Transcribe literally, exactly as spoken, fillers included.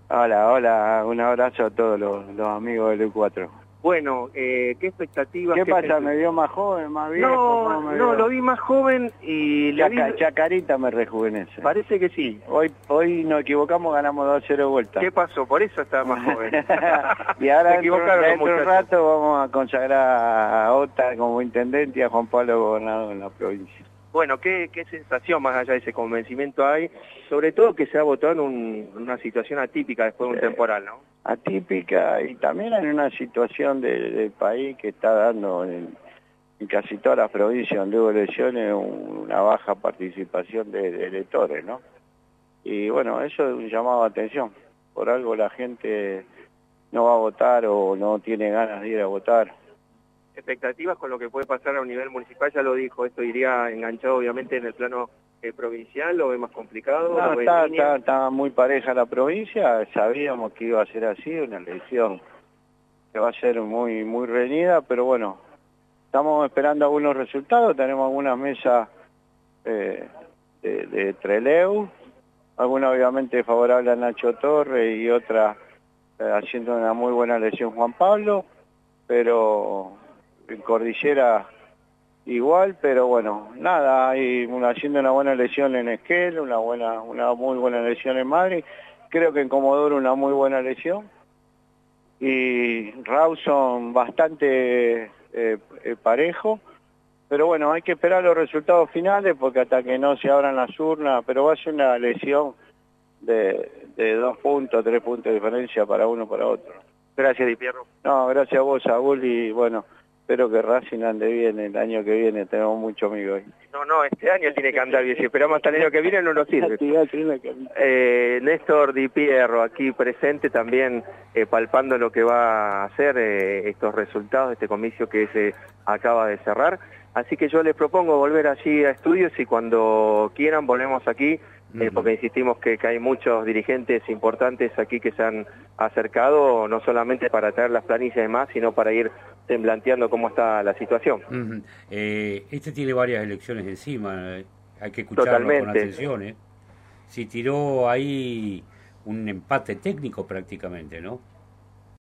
Hola, hola, un abrazo a todos los, los amigos del U cuatro. Bueno, eh, ¿qué expectativas? ¿Qué, qué pasa? pensás? ¿Me vio más joven, más viejo? No, me no, vio? lo vi más joven y le Chaca- vi... Chacarita me rejuvenece. Parece que sí. Hoy hoy nos equivocamos, ganamos dos a cero vuelta. ¿Qué pasó? Por eso estaba más joven. Y ahora Se dentro, equivocaron los dentro de un muchachos. rato vamos a consagrar a Ota como intendente y a Juan Pablo gobernador en la provincia. Bueno, ¿qué, qué sensación más allá de ese convencimiento hay? Sobre todo que se ha votado en un- una situación atípica después de un Sí. temporal, ¿no? Atípica y también en una situación de- del país que está dando en, en casi todas las provincias donde hubo elecciones un- una baja participación de, de electores, ¿no? Y bueno, eso es un llamado de atención. Por algo la gente no va a votar o no tiene ganas de ir a votar. Expectativas con lo que puede pasar a un nivel municipal, ya lo dijo, esto iría enganchado obviamente en el plano eh, provincial, ¿lo ve más complicado? No, ¿Lo ve en está, línea? está, está muy pareja la provincia, sabíamos que iba a ser así, una elección que va a ser muy, muy reñida, pero bueno, estamos esperando algunos resultados, tenemos algunas mesas eh, de, de Trelew, alguna obviamente favorable a Nacho Torres y otra eh, haciendo una muy buena elección Juan Pablo, pero en Cordillera igual, pero bueno, nada, hay una, haciendo una buena elección en Esquel, una buena, una muy buena elección en Madrid, creo que en Comodoro una muy buena elección, y Rawson bastante eh, eh, parejo, pero bueno, hay que esperar los resultados finales porque hasta que no se abran las urnas, pero va a ser una elección de, de dos puntos, tres puntos de diferencia para uno para otro. Gracias, Di Pierro. No, gracias a vos, Saúl, y bueno, espero que Racing ande bien el año que viene, tenemos muchos amigos ahí. No, no, este año tiene que andar bien, si esperamos hasta el año que viene no nos sirve. Eh, Néstor Di Pierro, aquí presente también, eh, palpando lo que va a hacer eh, estos resultados de este comicio que se acaba de cerrar. Así que yo les propongo volver allí a estudios y cuando quieran volvemos aquí, eh, Ujú. porque insistimos que, que hay muchos dirigentes importantes aquí que se han acercado, no solamente para traer las planillas y demás, sino para ir temblanteando cómo está la situación. Ujú. Eh, este tiene varias elecciones encima, eh, hay que escucharlo con Totalmente. atención. ¿eh? Si tiró ahí un empate técnico prácticamente, ¿no?